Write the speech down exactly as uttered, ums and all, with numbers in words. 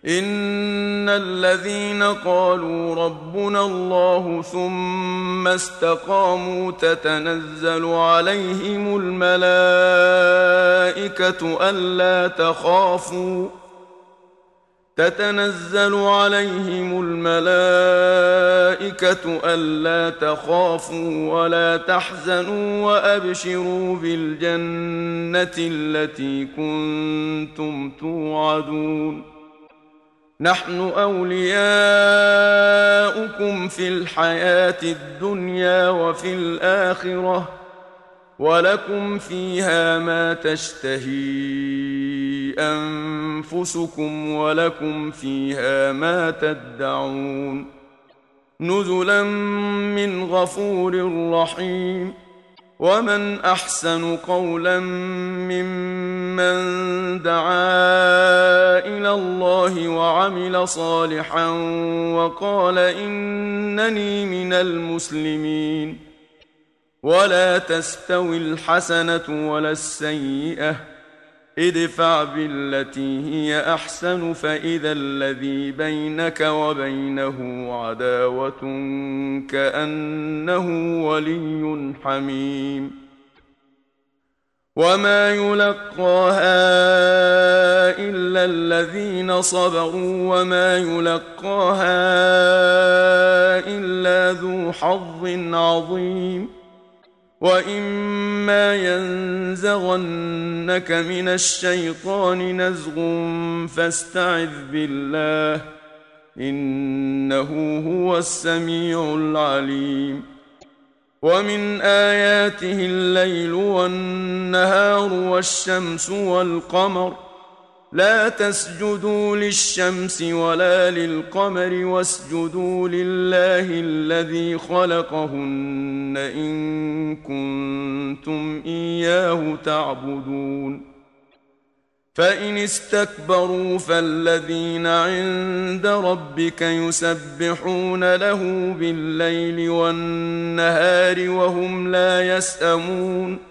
إن الذين قالوا ربنا الله ثم استقاموا تتنزل عليهم الملائكة ألا تخافوا تتنزل عليهم الملائكة ألا تخافوا ولا تحزنوا وأبشروا بالجنة التي كنتم توعدون نحن أولياؤكم في الحياة الدنيا وفي الآخرة ولكم فيها ما تشتهي أنفسكم ولكم فيها ما تدعون نزلا من غفور رحيم ومن أحسن قولا ممن دعا إلى الله وعمل صالحا وقال إنني من المسلمين ولا تستوي الحسنة ولا السيئة ادفع بالتي هي أحسن فإذا الذي بينك وبينه عداوة كأنه ولي حميم وما يلقاها إلا الذين صبروا وما يلقاها إلا ذو حظ عظيم وإما ينزغنك من الشيطان نزغ فاستعذ بالله إنه هو السميع العليم ومن آياته الليل والنهار والشمس والقمر لا تسجدوا للشمس ولا للقمر واسجدوا لله الذي خلقهن إن كنتم إياه تعبدون فإن استكبروا فالذين عند ربك يسبحون له بالليل والنهار وهم لا يسأمون